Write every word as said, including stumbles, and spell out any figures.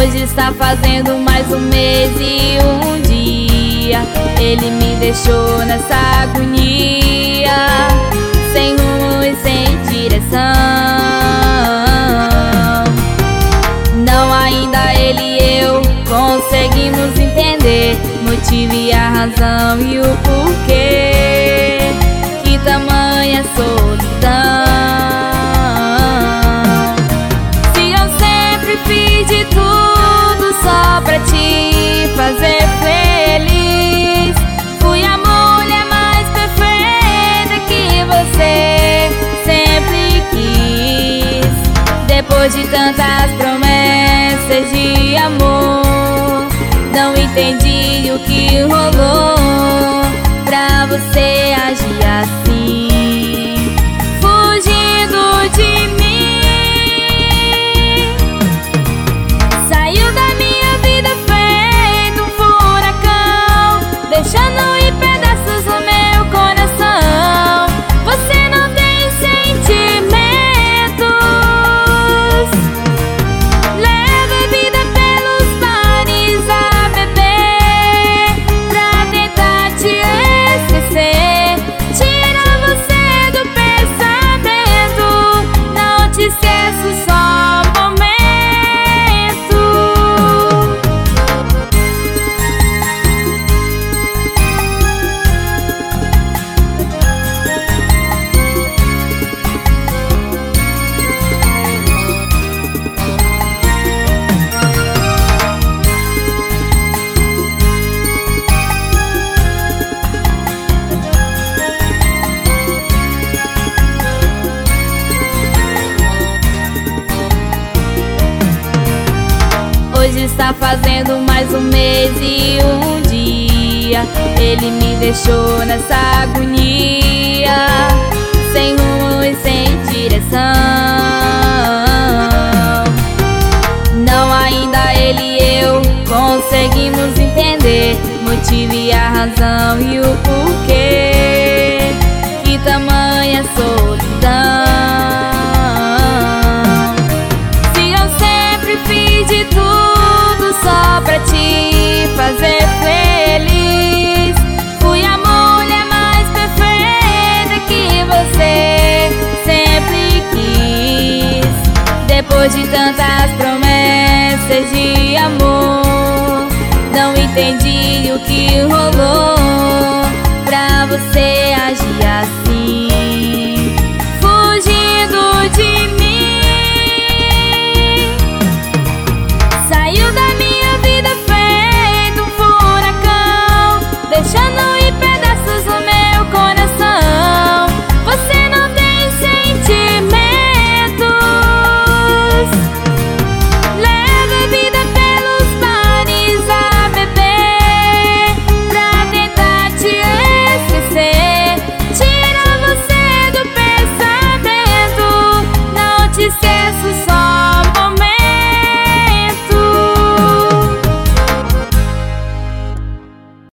Hoje está fazendo mais um mês e um dia ele me deixou nessa agonia, sem rumo e sem direção. Não ainda ele e eu conseguimos entender motivo e a razão e o porquê. Que tamanha solidão. Se eu sempre fiz de tudo só pra te fazer feliz, fui a mulher mais perfeita que você sempre quis. Depois de tantas promessas de amor, não entendi o que rolou pra você agir assim, fugindo de mim. Saiu da minha vida feito um furacão, deixando em pedaços o meu coração. Você não tem sentimentos, leva a vida pelos bares a beber pra tentar te esquecer. Tira você do pensamento, não te esqueço só um momento. Hoje está fazendo mais um mês e um dia ele me deixou nessa agonia, sem rumo e sem direção. Não ainda ele e eu conseguimos entender motivo e a razão e o porquê. Que tamanha solidão. Se eu sempre fiz de tudo só pra te fazer feliz, fui a mulher mais perfeita que você sempre quis. Depois de tantas promessas de amor, não entendi o que rolou pra você agir